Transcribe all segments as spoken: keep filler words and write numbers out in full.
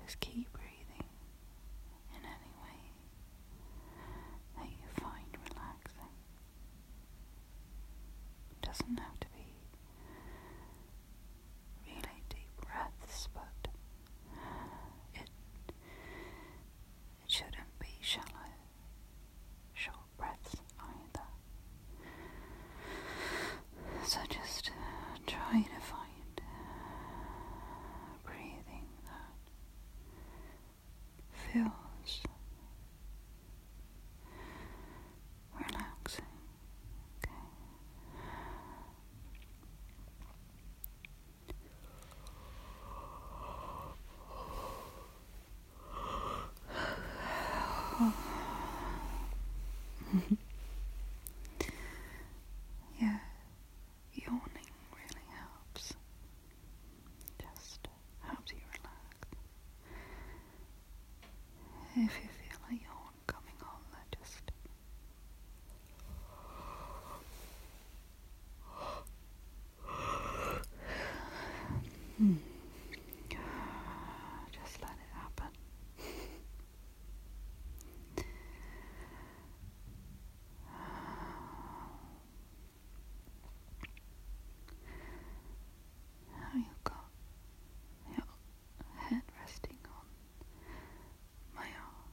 Just keep breathing in any way that you find relaxing. It doesn't have to be really deep breaths, but it it shouldn't be shallow, short breaths either. So just uh, try to find uh, breathing that feels relaxing. Okay. Yeah, yawning really helps. Just helps you relax. If you feel a yawn coming on, then just hmm. just let it happen. Now you've got your head resting on my arm,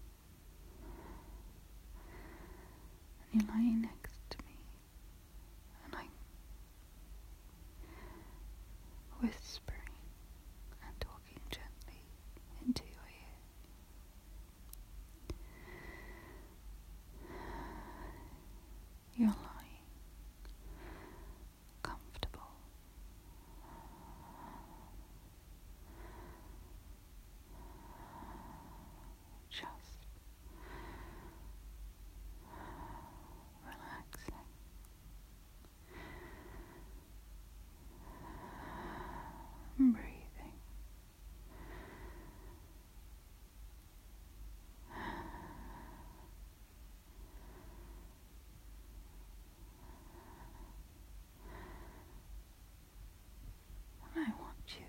and you're lying next to me, and I'm whispering and talking gently into your ear. You're lying comfortable. Just relaxing. Breathing. And I want you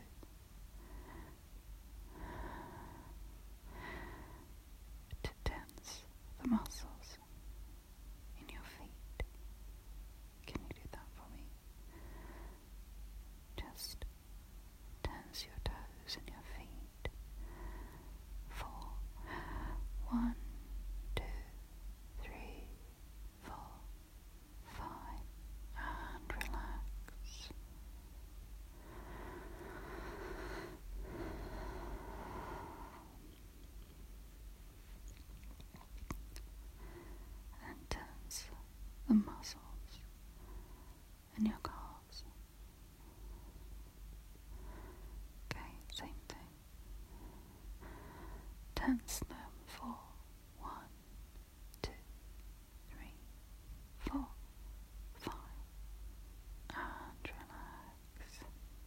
to tense the muscles in your feet. Can you do that for me? Just tense your toes and your feet for one, two, three, four, five, and relax. And tense the muscles in your calves. Okay, same thing. Tense them for one, two, three, four, five, and relax.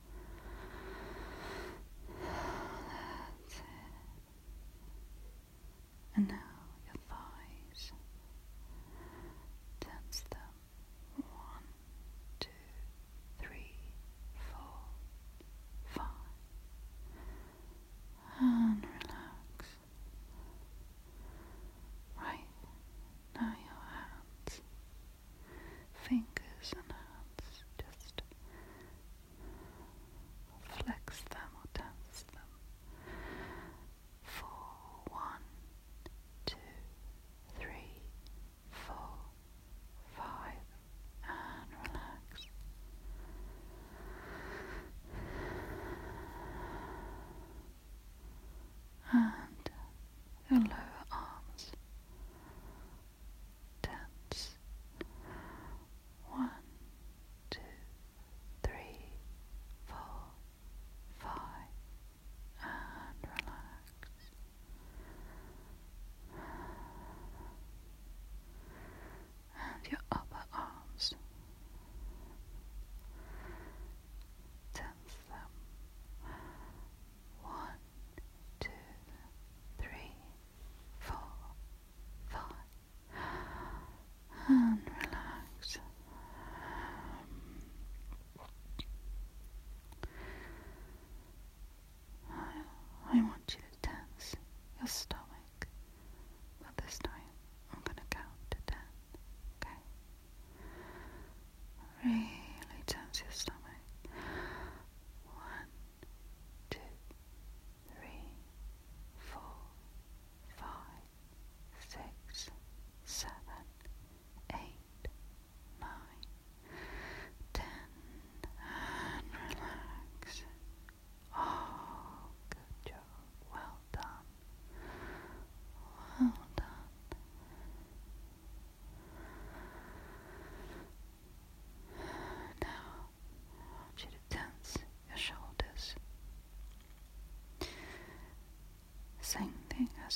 That's it. And now your thighs. Tense them. One, two, three, four, five. And relax.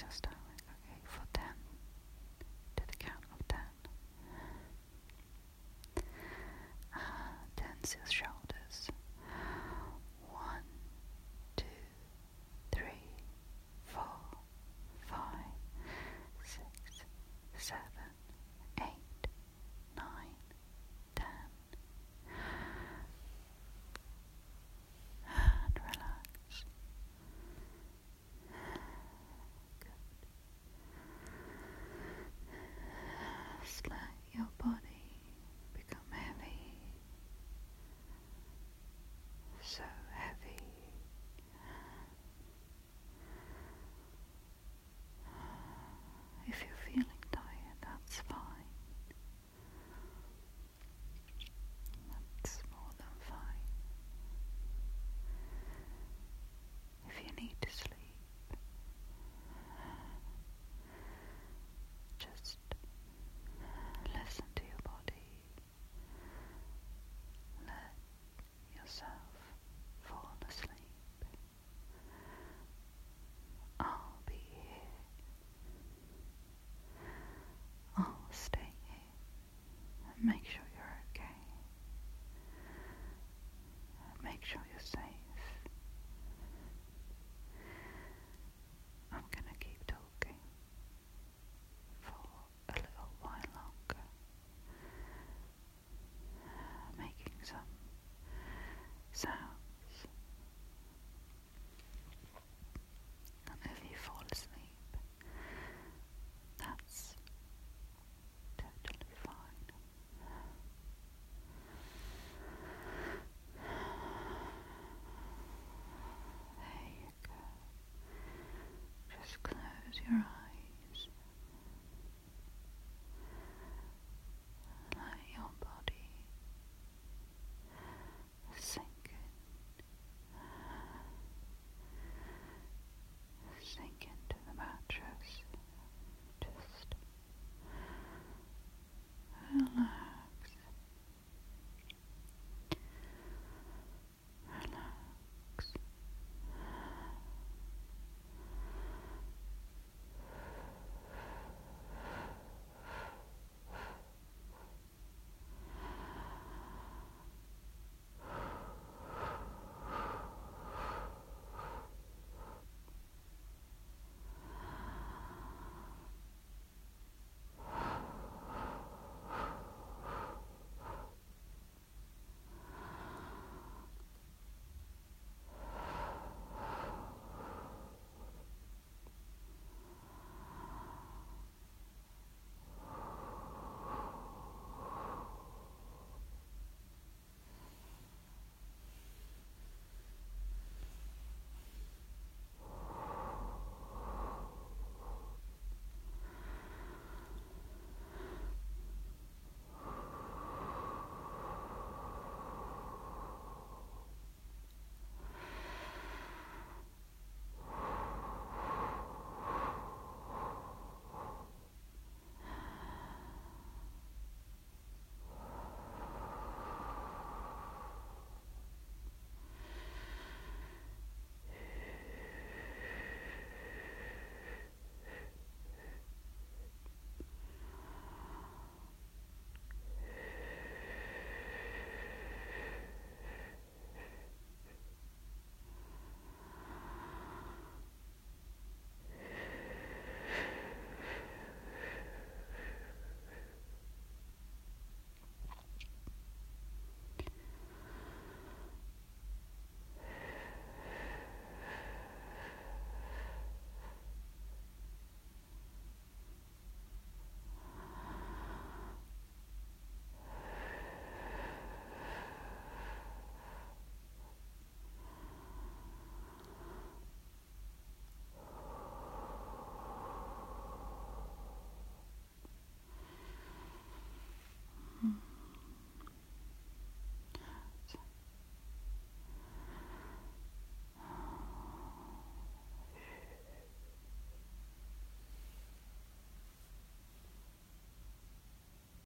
just